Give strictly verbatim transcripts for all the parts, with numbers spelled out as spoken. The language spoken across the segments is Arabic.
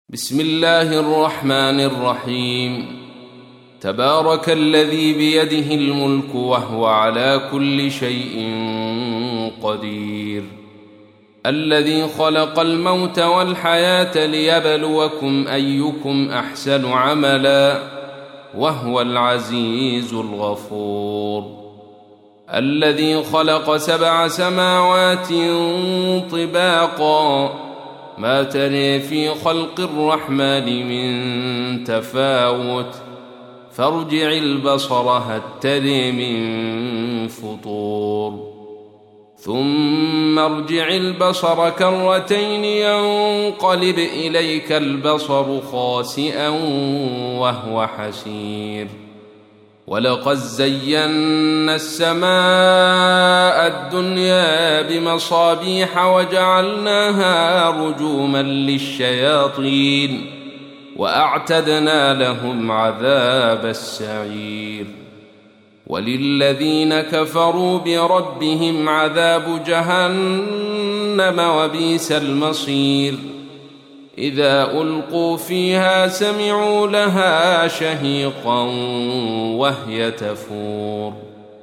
بسم الله الرحمن الرحيم. تبارك الذي بيده الملك وهو على كل شيء قدير، الذي خلق الموت والحياة ليبلوكم أيكم أحسن عملا وهو العزيز الغفور، الذي خلق سبع سماوات طباقا ما تري في خلق الرحمن من تفاوت فارجع البصر هل تري من فطور، ثم ارجع البصر كرتين ينقلب إليك البصر خاسئا وهو حسير، ولقد زينا السماء الدنيا بمصابيح وجعلناها رجوما للشياطين وأعتدنا لهم عذاب السعير، وللذين كفروا بربهم عذاب جهنم وبئس المصير، إذا ألقوا فيها سمعوا لها شهيقا وهي تفور،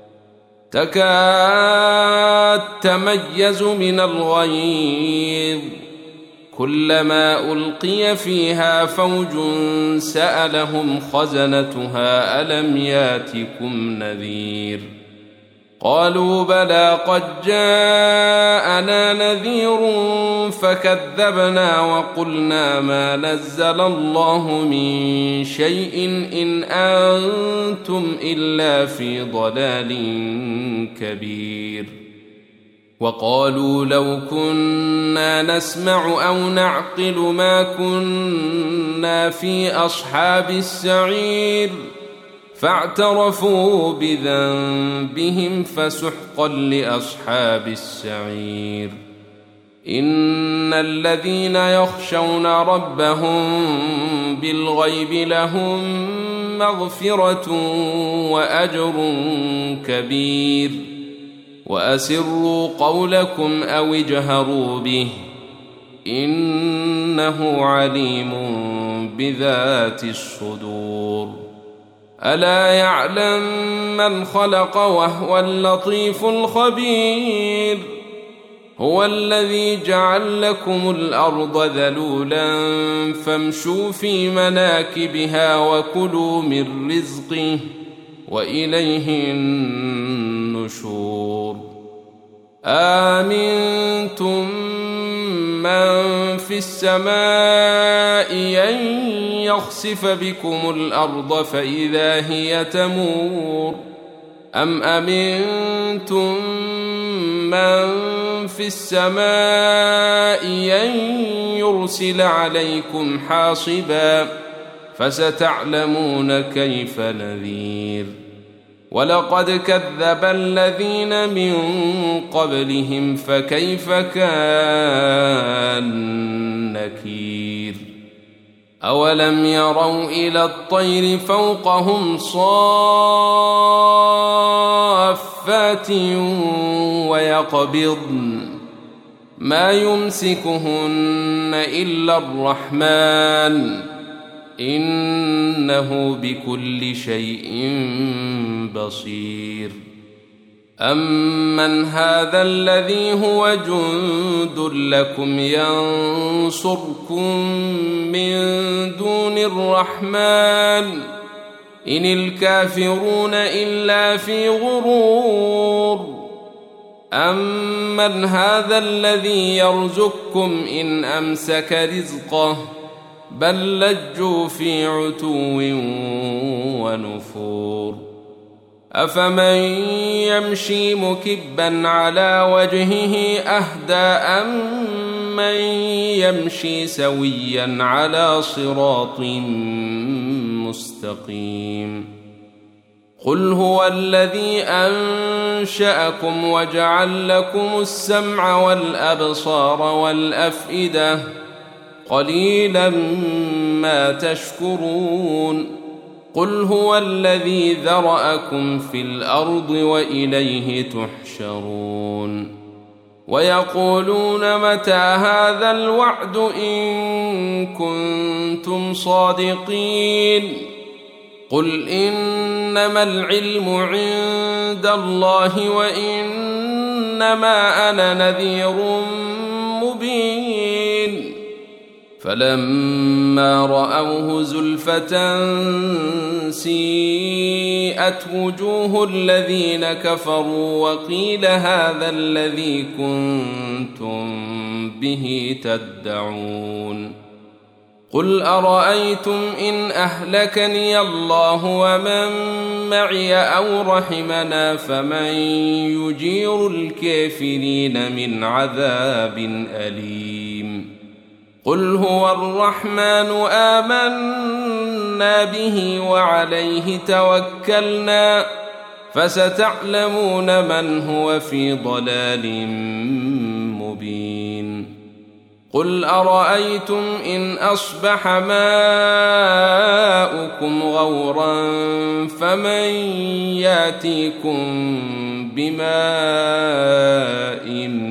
تكاد تميز من الغيظ، كلما ألقي فيها فوج سألهم خزنتها ألم ياتكم نذير، قالوا بلى قد جاءنا نذير فكذبنا وقلنا ما نزل الله من شيء إن أنتم إلا في ضلال كبير، وقالوا لو كنا نسمع أو نعقل ما كنا في أصحاب السعير، فاعترفوا بذنبهم فسحقا لأصحاب السعير، إن الذين يخشون ربهم بالغيب لهم مغفرة وأجر كبير، وأسروا قولكم أو اجهروا به إنه عليم بذات الصدور، ألا يعلم من خلق وهو اللطيف الخبير، هو الذي جعل لكم الأرض ذلولا فامشوا في مناكبها وكلوا من رزقه وإليه النشور، آمنتم من في السماء أن يخسف بكم الأرض فإذا هي تمور، أم أمنتم من في السماء أن يرسل عليكم حاصبا فستعلمون كيف نذير، ولقد كذب الذين من قبلهم فكيف كان نكير، أولم يروا إلى الطير فوقهم صافات ويقبضن ما يمسكهن إلا الرحمن إنه بكل شيء بصير، أمن هذا الذي هو جند لكم ينصركم من دون الرحمن إن الكافرون إلا في غرور، أمن هذا الذي يرزقكم إن أمسك رزقه بل لجوا في عتو ونفور، أفمن يمشي مكبا على وجهه أهدى أمن يمشي سويا على صراط مستقيم، قل هو الذي أنشأكم وجعل لكم السمع والأبصار والأفئدة قليلا ما تشكرون، قل هو الذي ذرأكم في الأرض وإليه تحشرون، ويقولون متى هذا الوعد إن كنتم صادقين قل إنما العلم عند الله وإنما أنا نذير مبين فلما رأوه زلفة سيئت وجوه الذين كفروا وقيل هذا الذي كنتم به تدعون قل أرأيتم إن أهلكني الله ومن معي أو رحمنا فمن يجير الكافرين من عذاب أليم قل هو الرحمن آمنا به وعليه توكلنا فستعلمون من هو في ضلال مبين قل أرأيتم إن أصبح ماؤكم غورا فمن ياتيكم بماء